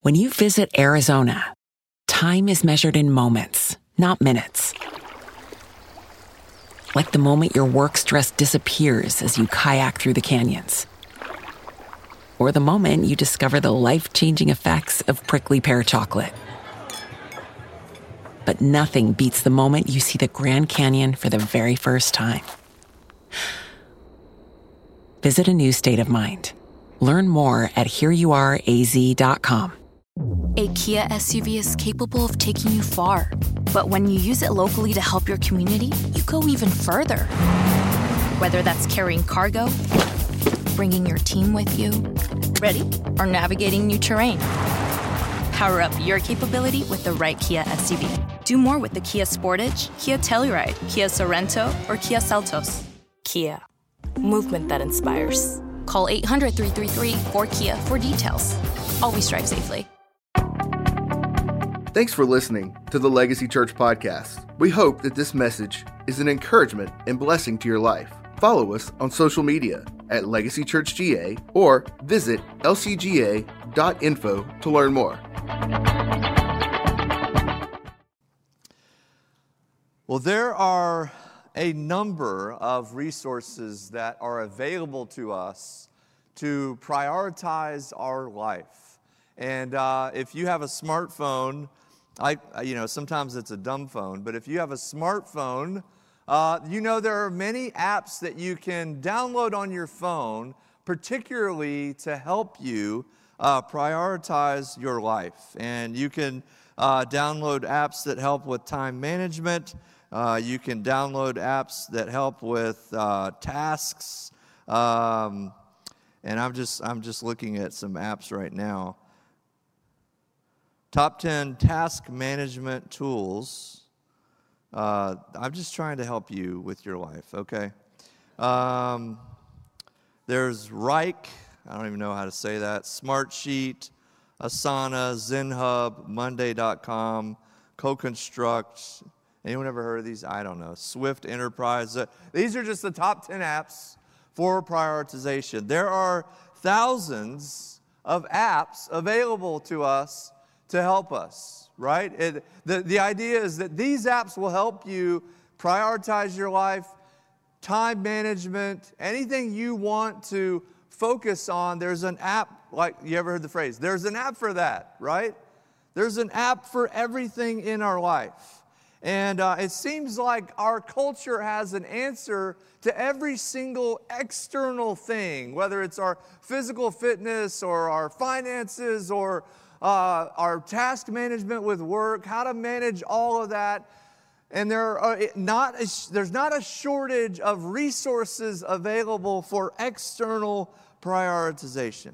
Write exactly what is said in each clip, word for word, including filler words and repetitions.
When you visit Arizona, time is measured in moments, not minutes. Like the moment your work stress disappears as you kayak through the canyons. Or the moment you discover the life-changing effects of prickly pear chocolate. But nothing beats the moment you see the Grand Canyon for the very first time. Visit a new state of mind. Learn more at here you are a z dot com. A Kia S U V is capable of taking you far. But when you use it locally to help your community, you go even further. Whether that's carrying cargo, bringing your team with you, ready, or navigating new terrain. Power up your capability with the right Kia S U V. Do more with the Kia Sportage, Kia Telluride, Kia Sorento, or Kia Seltos. Kia. Movement that inspires. Call eight hundred, three three three, four K I A for details. Always drive safely. Thanks for listening to the Legacy Church podcast. We hope that this message is an encouragement and blessing to your life. Follow us on social media at Legacy Church G A or visit L C G A dot info to learn more. Well, there are a number of resources that are available to us to prioritize our life. And uh, if you have a smartphone, I, you know, sometimes it's a dumb phone, but if you have a smartphone, uh, you know there are many apps that you can download on your phone, particularly to help you uh, prioritize your life. And you can uh, download apps that help with time management. Uh, you can download apps that help with uh, tasks. Um, and I'm just, I'm just looking at some apps right now. Top ten task management tools. Uh, I'm just trying to help you with your life, okay? Um, there's Wrike, I don't even know how to say that, Smartsheet, Asana, ZenHub, Monday dot com, CoConstruct. Anyone ever heard of these? I don't know. Swift Enterprise. Uh, these are just the top ten apps for prioritization. There are thousands of apps available to us to help us, right? It, the, the idea is that these apps will help you prioritize your life, time management, anything you want to focus on. There's an app, like you ever heard the phrase, there's an app for that, right? There's an app for everything in our life. And uh, it seems like our culture has an answer to every single external thing, whether it's our physical fitness or our finances or uh, our task management with work, how to manage all of that. And there are not a, there's not a shortage of resources available for external prioritization.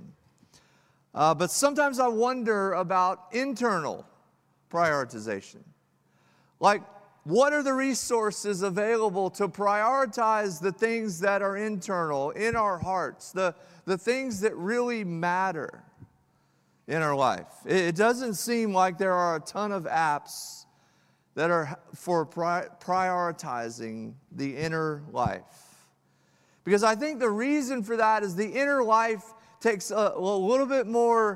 Uh, but sometimes I wonder about internal prioritization. Like, what are the resources available to prioritize the things that are internal in our hearts, the, the things that really matter in our life? It, it doesn't seem like there are a ton of apps that are for pri- prioritizing the inner life. Because I think the reason for that is the inner life takes a, a little bit more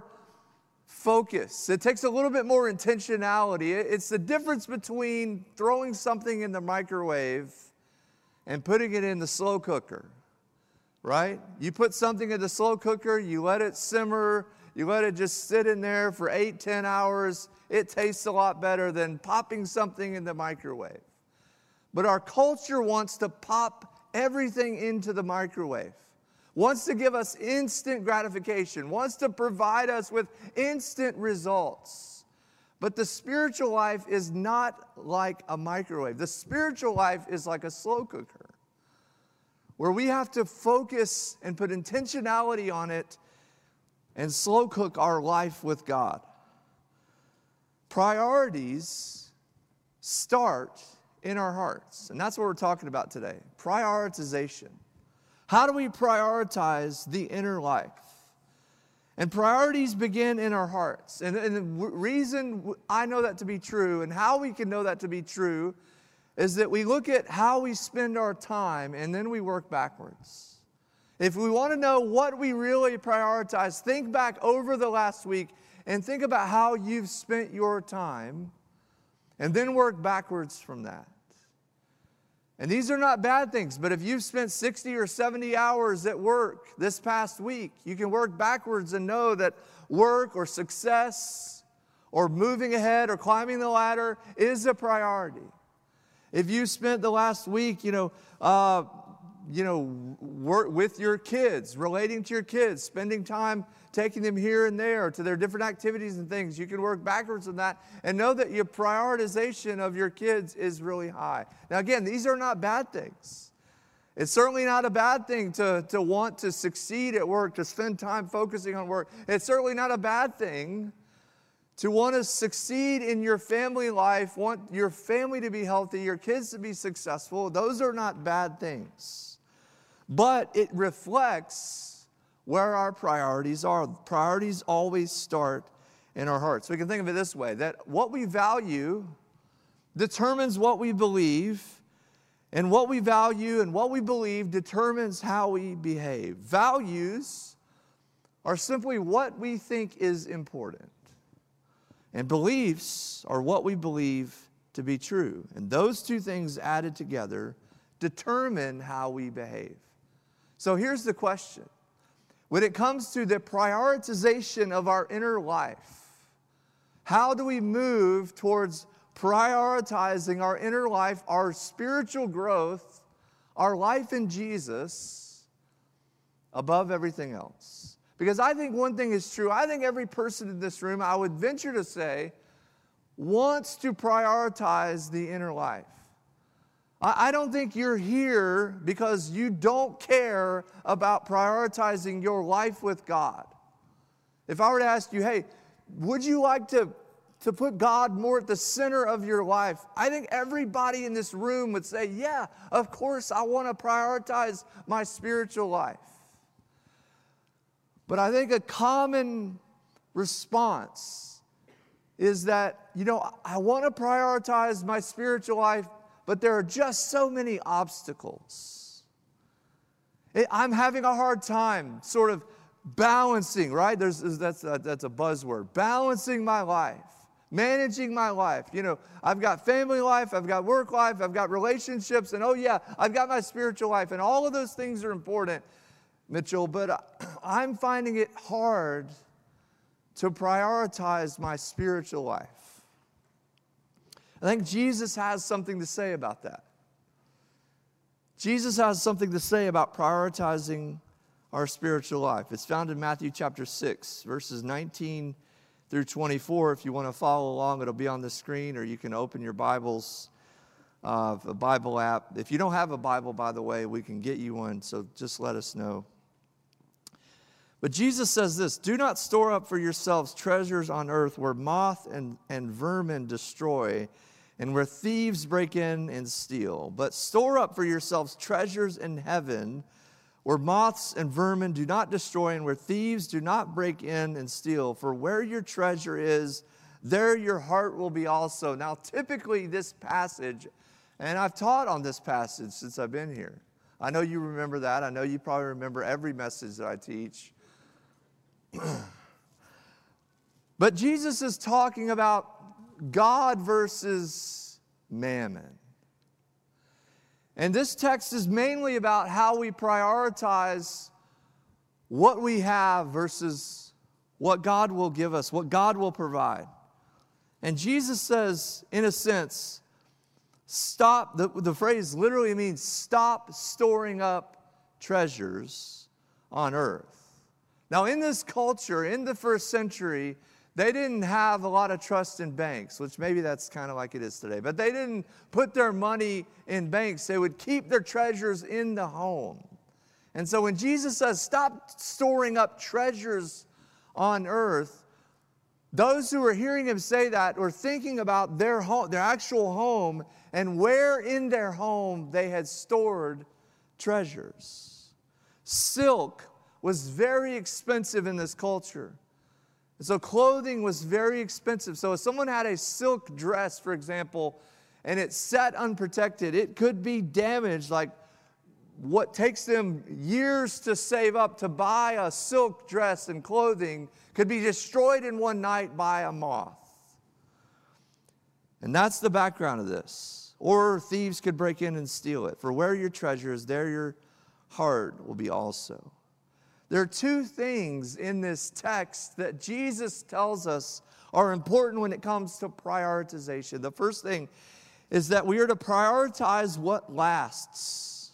focus. It takes a little bit more intentionality. It's the difference between throwing something in the microwave and putting it in the slow cooker, right? You put something in the slow cooker, you let it simmer, you let it just sit in there for eight, ten hours. It tastes a lot better than popping something in the microwave. But our culture wants to pop everything into the microwave, wants to give us instant gratification, wants to provide us with instant results. But the spiritual life is not like a microwave. The spiritual life is like a slow cooker, where we have to focus and put intentionality on it and slow cook our life with God. Priorities start in our hearts, and that's what we're talking about today. Prioritization. How do we prioritize the inner life? And priorities begin in our hearts. And, and the reason I know that to be true and how we can know that to be true is that we look at how we spend our time and then we work backwards. If we want to know what we really prioritize, think back over the last week and think about how you've spent your time, and then work backwards from that. And these are not bad things, but if you've spent sixty or seventy hours at work this past week, you can work backwards and know that work or success or moving ahead or climbing the ladder is a priority. If you spent the last week, you know, uh, you know, work with your kids, relating to your kids, spending time taking them here and there to their different activities and things, you can work backwards on that and know that your prioritization of your kids is really high. Now, again, these are not bad things. It's certainly not a bad thing to, to want to succeed at work, to spend time focusing on work. It's certainly not a bad thing to want to succeed in your family life, want your family to be healthy, your kids to be successful. Those are not bad things. But it reflects where our priorities are. Priorities always start in our hearts. We can think of it this way, that what we value determines what we believe, and what we value and what we believe determines how we behave. Values are simply what we think is important. And beliefs are what we believe to be true. And those two things added together determine how we behave. So here's the question. When it comes to the prioritization of our inner life, how do we move towards prioritizing our inner life, our spiritual growth, our life in Jesus above everything else? Because I think one thing is true. I think every person in this room, I would venture to say, wants to prioritize the inner life. I don't think you're here because you don't care about prioritizing your life with God. If I were to ask you, hey, would you like to, to put God more at the center of your life? I think everybody in this room would say, yeah, of course, I want to prioritize my spiritual life. But I think a common response is that, you know, I want to prioritize my spiritual life, but there are just so many obstacles. I'm having a hard time sort of balancing, right? There's, that's, a, that's a buzzword. Balancing my life, managing my life. You know, I've got family life, I've got work life, I've got relationships, and oh yeah, I've got my spiritual life, and all of those things are important, Mitchell, but I'm finding it hard to prioritize my spiritual life. I think Jesus has something to say about that. Jesus has something to say about prioritizing our spiritual life. It's found in Matthew chapter six, verses nineteen through twenty-four. If you want to follow along, it'll be on the screen, or you can open your Bibles, uh, a Bible app. If you don't have a Bible, by the way, we can get you one, so just let us know. But Jesus says this, do not store up for yourselves treasures on earth where moth and, and vermin destroy, and where thieves break in and steal. But store up for yourselves treasures in heaven, where moths and vermin do not destroy, and where thieves do not break in and steal. For where your treasure is, there your heart will be also. Now, typically this passage, and I've taught on this passage since I've been here. I know you remember that. I know you probably remember every message that I teach. But Jesus is talking about God versus mammon. And this text is mainly about how we prioritize what we have versus what God will give us, what God will provide. And Jesus says, in a sense, stop, the, the phrase literally means stop storing up treasures on earth. Now, in this culture, in the first century, they didn't have a lot of trust in banks, which maybe that's kind of like it is today. But they didn't put their money in banks. They would keep their treasures in the home. And so when Jesus says, stop storing up treasures on earth, those who were hearing him say that were thinking about their home, their actual home, and where in their home they had stored treasures. Silk was very expensive in this culture. So clothing was very expensive. So if someone had a silk dress, for example, and it sat unprotected, it could be damaged, like what takes them years to save up to buy a silk dress and clothing could be destroyed in one night by a moth. And that's the background of this. Or thieves could break in and steal it. For where your treasure is, there your heart will be also. There are two things in this text that Jesus tells us are important when it comes to prioritization. The first thing is that we are to prioritize what lasts.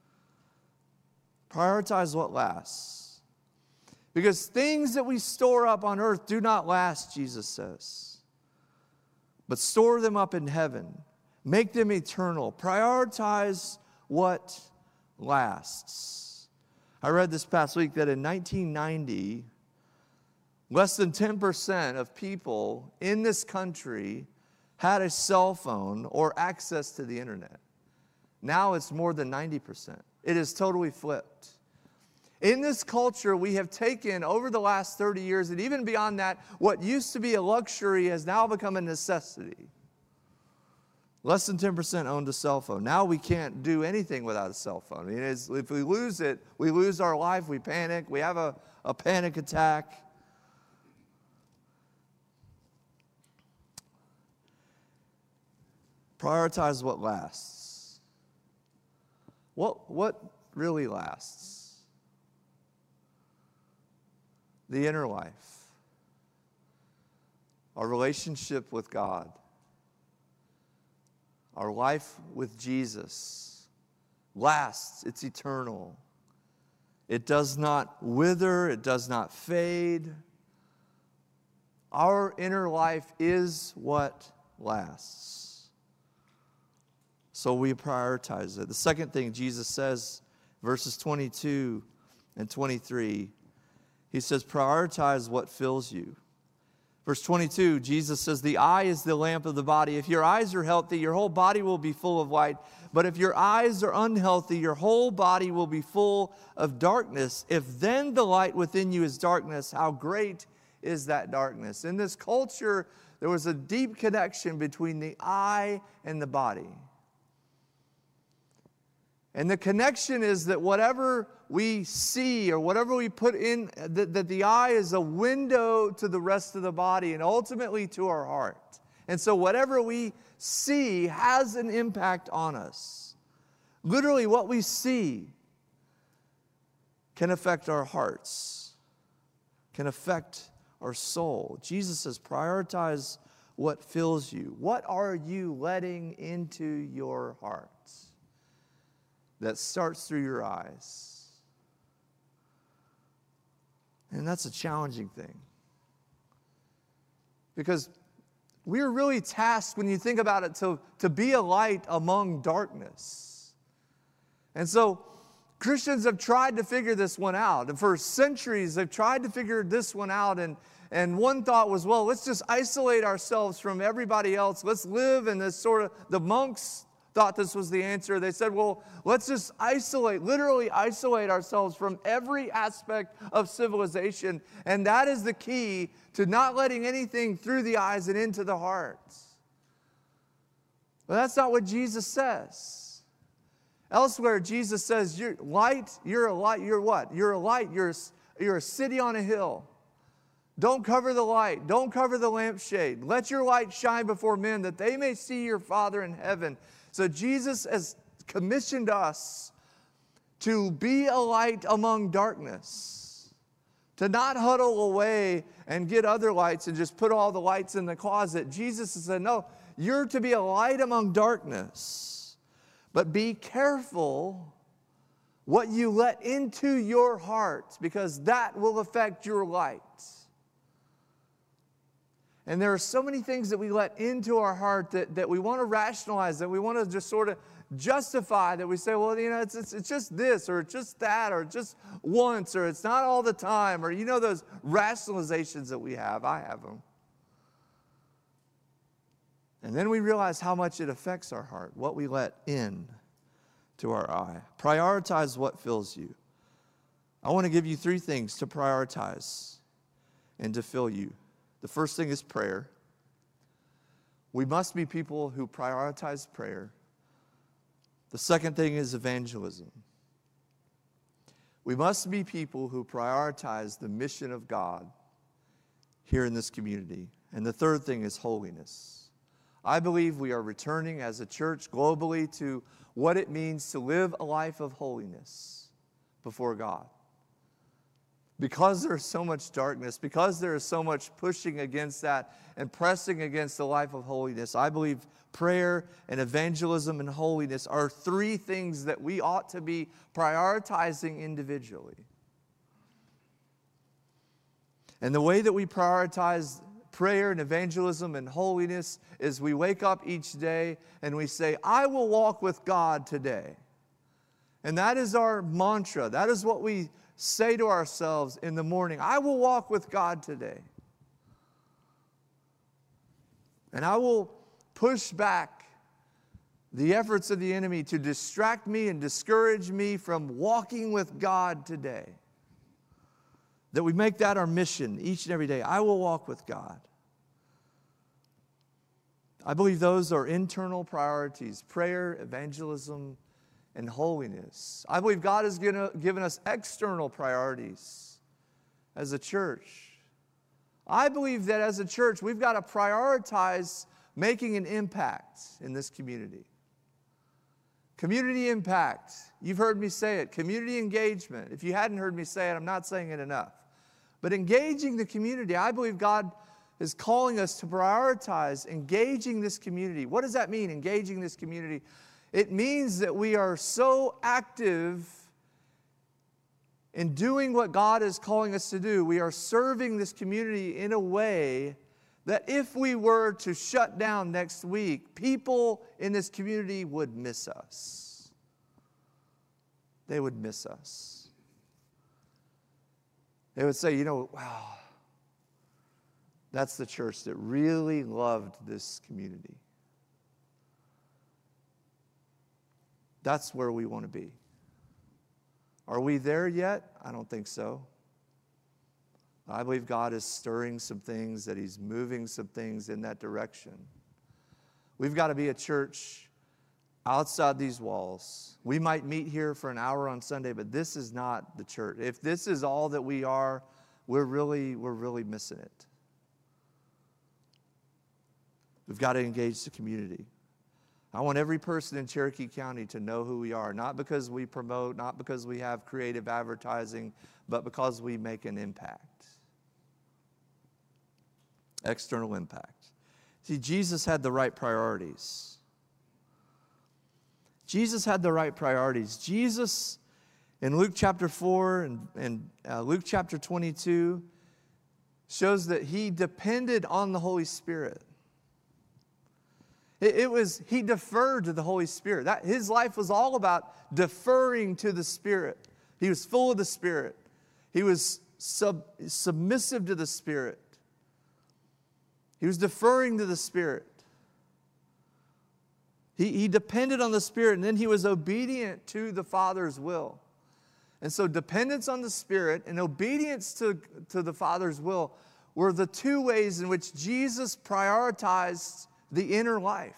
Prioritize what lasts. Because things that we store up on earth do not last, Jesus says. But store them up in heaven. Make them eternal. Prioritize what lasts. I read this past week that in nineteen ninety, less than ten percent of people in this country had a cell phone or access to the internet. Now it's more than ninety percent. It is totally flipped. In this culture, we have taken, over the last thirty years, and even beyond that, what used to be a luxury has now become a necessity. Less than ten percent owned a cell phone. Now we can't do anything without a cell phone. I mean, it's, if we lose it, we lose our life, we panic, we have a, a panic attack. Prioritize what lasts. What, what really lasts? The inner life. Our relationship with God. Our life with Jesus lasts. It's eternal. It does not wither. It does not fade. Our inner life is what lasts. So we prioritize it. The second thing Jesus says, verses twenty-two and twenty-three, he says, prioritize what fills you. Verse twenty-two, Jesus says, the eye is the lamp of the body. If your eyes are healthy, your whole body will be full of light. But if your eyes are unhealthy, your whole body will be full of darkness. If then the light within you is darkness, how great is that darkness? In this culture, there was a deep connection between the eye and the body. And the connection is that whatever we see or whatever we put in, that, that the eye is a window to the rest of the body and ultimately to our heart. And so whatever we see has an impact on us. Literally what we see can affect our hearts, can affect our soul. Jesus says, prioritize what fills you. What are you letting into your heart that starts through your eyes? And that's a challenging thing. Because we're really tasked, when you think about it, to, to be a light among darkness. And so Christians have tried to figure this one out. And for centuries, they've tried to figure this one out. And, and one thought was, well, let's just isolate ourselves from everybody else. Let's live in this sort of, the monks thought this was the answer. They said, well, let's just isolate, literally isolate ourselves from every aspect of civilization. And that is the key to not letting anything through the eyes and into the heart. But that's not what Jesus says. Elsewhere, Jesus says, you're light, you're a light, you're what? You're a light, you're a, you're a city on a hill. Don't cover the light. Don't cover the lampshade. Let your light shine before men that they may see your Father in heaven. So Jesus has commissioned us to be a light among darkness, to not huddle away and get other lights and just put all the lights in the closet. Jesus has said, no, you're to be a light among darkness, but be careful what you let into your heart, because that will affect your light. And there are so many things that we let into our heart that, that we want to rationalize, that we want to just sort of justify, that we say, well, you know, it's, it's, it's just this, or it's just that, or just once, or it's not all the time, or you know those rationalizations that we have. I have them. And then we realize how much it affects our heart, what we let in to our eye. Prioritize what fills you. I want to give you three things to prioritize and to fill you. The first thing is prayer. We must be people who prioritize prayer. The second thing is evangelism. We must be people who prioritize the mission of God here in this community. And the third thing is holiness. I believe we are returning as a church globally to what it means to live a life of holiness before God. Because there's so much darkness, because there is so much pushing against that and pressing against the life of holiness, I believe prayer and evangelism and holiness are three things that we ought to be prioritizing individually. And the way that we prioritize prayer and evangelism and holiness is we wake up each day and we say, I will walk with God today. And that is our mantra. That is what we say to ourselves in the morning. I will walk with God today. And I will push back the efforts of the enemy to distract me and discourage me from walking with God today. That we make that our mission each and every day. I will walk with God. I believe those are internal priorities: prayer, evangelism, and holiness. I believe God has given us external priorities as a church. I believe that as a church, we've got to prioritize making an impact in this community. Community impact. You've heard me say it. Community engagement. If you hadn't heard me say it, I'm not saying it enough. But engaging the community, I believe God is calling us to prioritize engaging this community. What does that mean, engaging this community? It means that we are so active in doing what God is calling us to do. We are serving this community in a way that if we were to shut down next week, people in this community would miss us. They would miss us. They would say, you know, wow, that's the church that really loved this community. That's where we want to be. Are we there yet? I don't think so. I believe God is stirring some things, that He's moving some things in that direction. We've got to be a church outside these walls. We might meet here for an hour on Sunday, but this is not the church. If this is all that we are, we're really, we're really missing it. We've got to engage the community. I want every person in Cherokee County to know who we are, not because we promote, not because we have creative advertising, but because we make an impact. External impact. See, Jesus had the right priorities. Jesus had the right priorities. Jesus, in Luke chapter four and, and uh, Luke chapter twenty-two, shows that He depended on the Holy Spirit. It, it was, He deferred to the Holy Spirit. That, His life was all about deferring to the Spirit. He was full of the Spirit. He was sub, submissive to the Spirit. He was deferring to the Spirit. He, he depended on the Spirit, and then He was obedient to the Father's will. And so dependence on the Spirit and obedience to, to the Father's will were the two ways in which Jesus prioritized the inner life.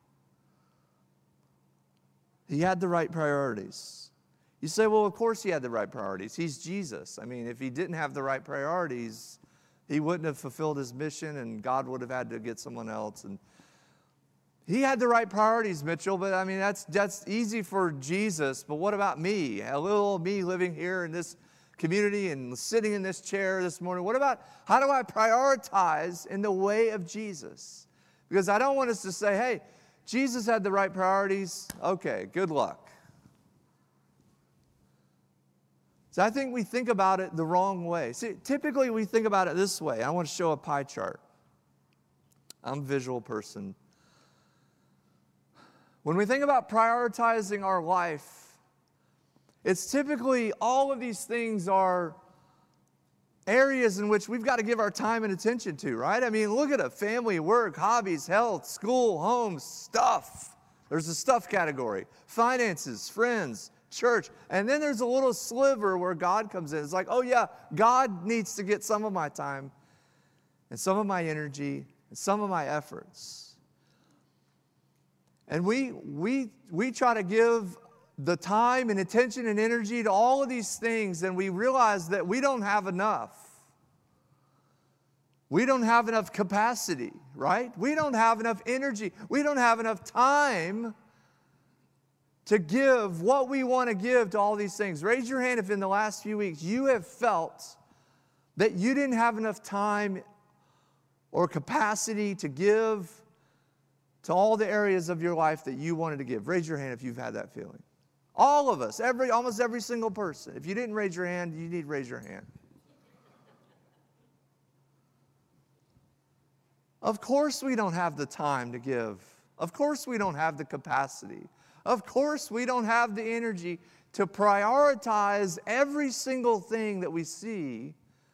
He had the right priorities. You say, well, of course He had the right priorities. He's Jesus. I mean, if He didn't have the right priorities, He wouldn't have fulfilled His mission, and God would have had to get someone else. And He had the right priorities, Mitchell, but I mean, that's that's easy for Jesus. But what about me? A little old me living here in this community and sitting in this chair this morning. What about, how do I prioritize in the way of Jesus? Because I don't want us to say, hey, Jesus had the right priorities. Okay, good luck. So I think we think about it the wrong way. See, typically we think about it this way. I want to show a pie chart. I'm a visual person. When we think about prioritizing our life, it's typically all of these things are areas in which we've got to give our time and attention to, right? I mean, look at it. Family, work, hobbies, health, school, home, stuff. There's a stuff category. Finances, friends, church. And then there's a little sliver where God comes in. It's like, oh yeah, God needs to get some of my time and some of my energy and some of my efforts. And we we we try to give the time and attention and energy to all of these things, and we realize that we don't have enough. We don't have enough capacity, right? We don't have enough energy. We don't have enough time to give what we want to give to all these things. Raise your hand if in the last few weeks you have felt that you didn't have enough time or capacity to give to all the areas of your life that you wanted to give. Raise your hand if you've had that feeling. All of us, every, almost every single person. If you didn't raise your hand, you need to raise your hand. Of course we don't have the time to give. Of course we don't have the capacity. Of course we don't have the energy to prioritize every single thing that we see.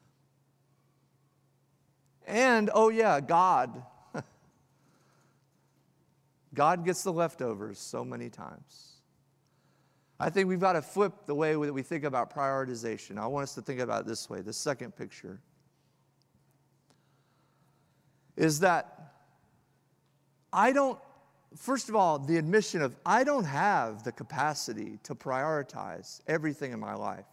And, oh yeah, God. God gets the leftovers so many times. I think we've got to flip the way that we think about prioritization. I want us to think about it this way. The second picture is that I don't, first of all, the admission of I don't have the capacity to prioritize everything in my life.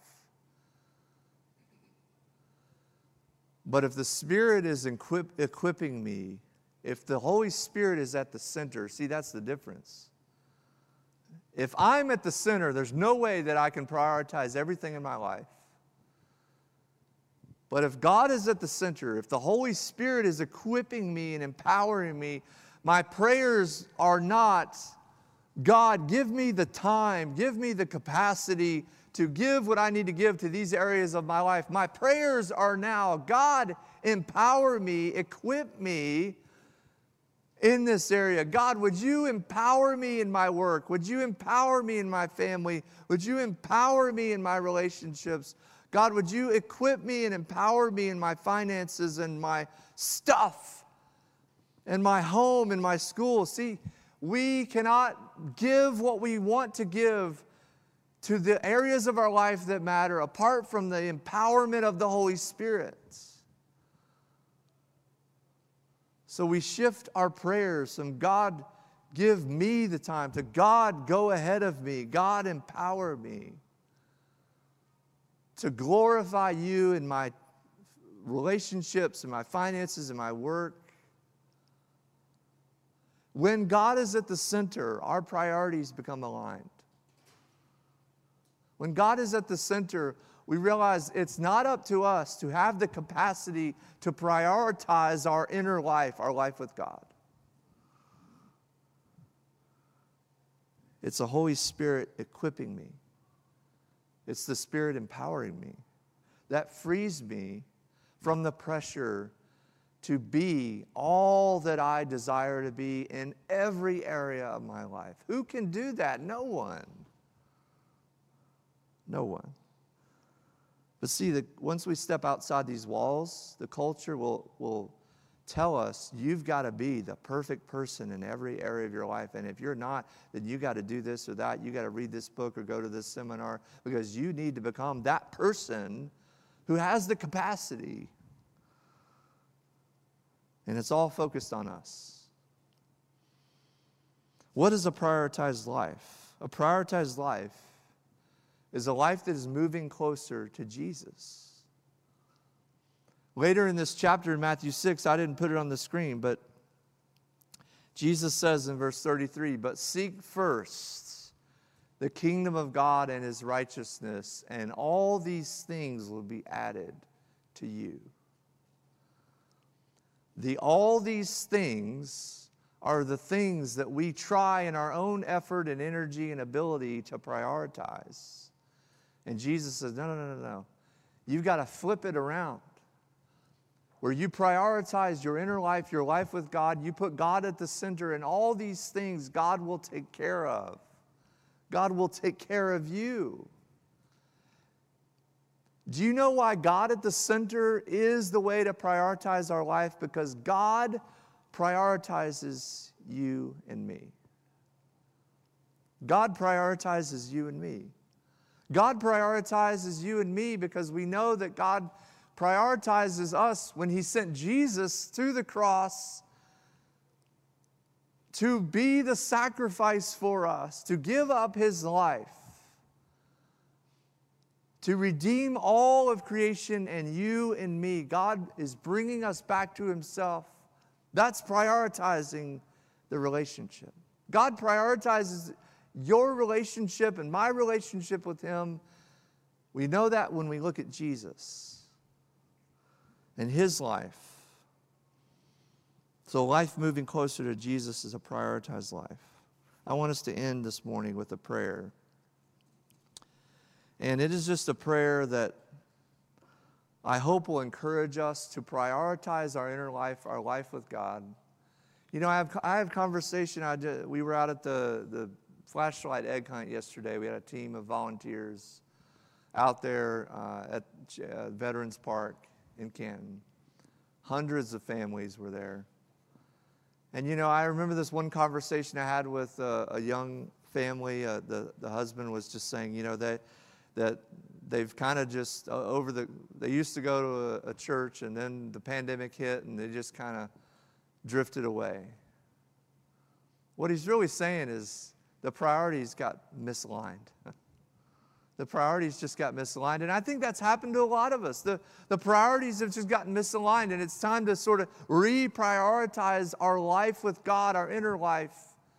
But if the Spirit is equip, equipping me, if the Holy Spirit is at the center, see, that's the difference. If I'm at the center, there's no way that I can prioritize everything in my life. But if God is at the center, if the Holy Spirit is equipping me and empowering me, my prayers are not, God, give me the time, give me the capacity to give what I need to give to these areas of my life. My prayers are now, God, empower me, equip me in this area. God, would you empower me in my work? Would you empower me in my family? Would you empower me in my relationships? God, would you equip me and empower me in my finances and my stuff and my home and my school? See, we cannot give what we want to give to the areas of our life that matter apart from the empowerment of the Holy Spirit. So we shift our prayers from God, give me the time, to God, go ahead of me. God, empower me to glorify you in my relationships, in my finances, in my work. When God is at the center, our priorities become aligned. When God is at the center, we realize it's not up to us to have the capacity to prioritize our inner life, our life with God. It's the Holy Spirit equipping me. It's the Spirit empowering me. That frees me from the pressure to be all that I desire to be in every area of my life. Who can do that? No one. No one. But see, the, once we step outside these walls, the culture will, will tell us, you've got to be the perfect person in every area of your life. And if you're not, then you got to do this or that. You got to read this book or go to this seminar because you need to become that person who has the capacity. And it's all focused on us. What is a prioritized life? A prioritized life is a life that is moving closer to Jesus. Later in this chapter in Matthew six, I didn't put it on the screen, but Jesus says in verse thirty-three, but seek first the kingdom of God and his righteousness, and all these things will be added to you. The all these things are the things that we try in our own effort and energy and ability to prioritize. And Jesus says, no, no, no, no, no. You've got to flip it around. Where you prioritize your inner life, your life with God, you put God at the center, and all these things God will take care of. God will take care of you. Do you know why God at the center is the way to prioritize our life? Because God prioritizes you and me. God prioritizes you and me. God prioritizes you and me because we know that God prioritizes us when he sent Jesus to the cross to be the sacrifice for us, to give up his life, to redeem all of creation and you and me. God is bringing us back to himself. That's prioritizing the relationship. God prioritizes your relationship and my relationship with him. We know that when we look at Jesus and his life. So life moving closer to Jesus is a prioritized life. I want us to end this morning with a prayer. And it is just a prayer that I hope will encourage us to prioritize our inner life, our life with God. You know, I have I have conversation. I did, we were out at the, the flashlight egg hunt yesterday. We had a team of volunteers out there uh, at uh, Veterans Park in Canton. Hundreds of families were there. And, you know, I remember this one conversation I had with uh, a young family. Uh, the, the husband was just saying, you know, they, that they've kind of just uh, over the, they used to go to a, a church, and then the pandemic hit, and they just kind of drifted away. What he's really saying is the priorities got misaligned. The priorities just got misaligned. And I think that's happened to a lot of us. The, the priorities have just gotten misaligned, and it's time to sort of reprioritize our life with God, our inner life.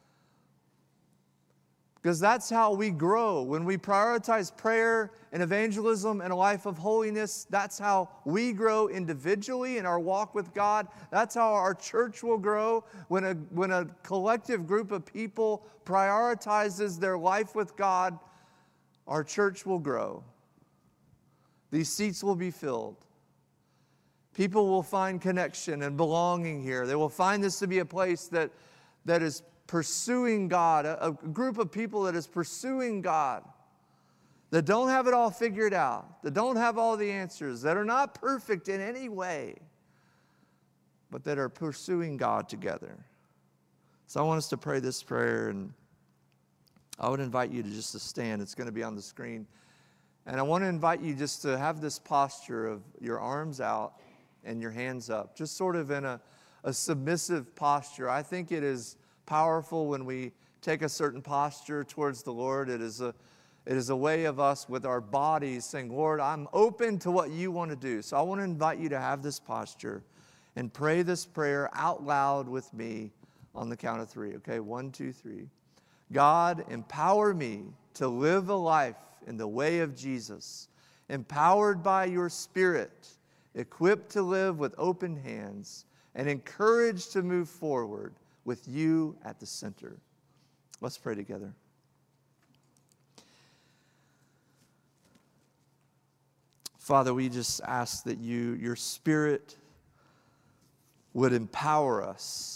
Because that's how we grow. When we prioritize prayer and evangelism and a life of holiness, that's how we grow individually in our walk with God. That's how our church will grow. When a, when a collective group of people prioritizes their life with God, our church will grow. These seats will be filled. People will find connection and belonging here. They will find this to be a place that, that is pursuing God, a, a group of people that is pursuing God, that don't have it all figured out, that don't have all the answers, that are not perfect in any way, but that are pursuing God together. So I want us to pray this prayer, and I would invite you to just to stand. It's going to be on the screen. And I want to invite you just to have this posture of your arms out and your hands up, just sort of in a, a submissive posture. I think it is powerful when we take a certain posture towards the Lord. It is a, it is a way of us with our bodies saying, Lord, I'm open to what you want to do. So I want to invite you to have this posture and pray this prayer out loud with me on the count of three. Okay, one, two, three. God, empower me to live a life in the way of Jesus, empowered by your Spirit, equipped to live with open hands, and encouraged to move forward with you at the center. Let's pray together. Father, we just ask that you, your Spirit would empower us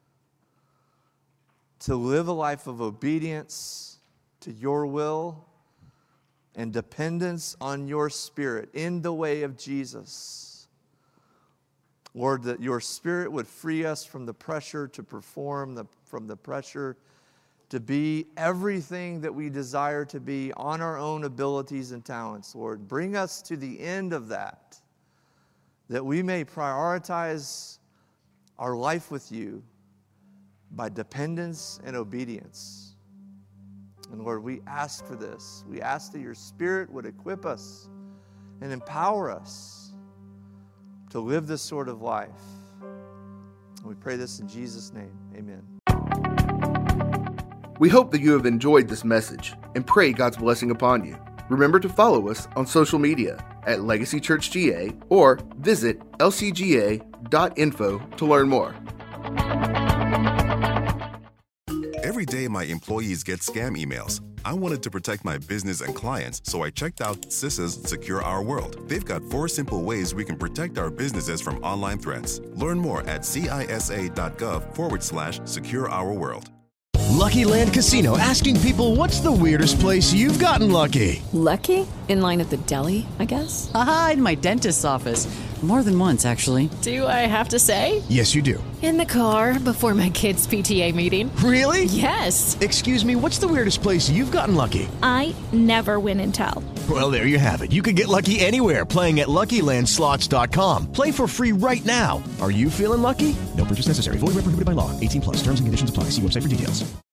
to live a life of obedience to your will and dependence on your Spirit in the way of Jesus. Lord, that your Spirit would free us from the pressure to perform, the, from the pressure to be everything that we desire to be on our own abilities and talents. Lord, bring us to the end of that, that we may prioritize our life with you by dependence and obedience. And Lord, we ask for this. We ask that your Spirit would equip us and empower us to live this sort of life. And we pray this in Jesus' name. Amen. We hope that you have enjoyed this message and pray God's blessing upon you. Remember to follow us on social media at Legacy Church G A or visit L C G A dot info to learn more. Every day, my employees get scam emails. I wanted to protect my business and clients, so I checked out CISA's Secure Our World. They've got four simple ways we can protect our businesses from online threats. Learn more at cisa.gov forward slash secure our world. Lucky Land Casino, asking people, what's the weirdest place you've gotten lucky? Lucky? In line at the deli, I guess? Aha, in my dentist's office. More than once, actually. Do I have to say? Yes, you do. In the car before my kids' P T A meeting. Really? Yes. Excuse me, what's the weirdest place you've gotten lucky? I never win and tell. Well, there you have it. You can get lucky anywhere, playing at Lucky Land Slots dot com. Play for free right now. Are you feeling lucky? No purchase necessary. Void where prohibited by law. eighteen plus. Terms and conditions apply. See website for details.